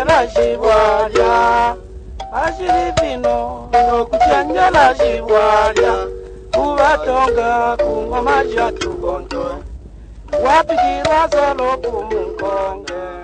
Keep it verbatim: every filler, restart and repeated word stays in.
la shibwalia ashiri vino no kuchanja la shibwalia kubatonga kungoma ja tugonto wapikira solo kumunkonge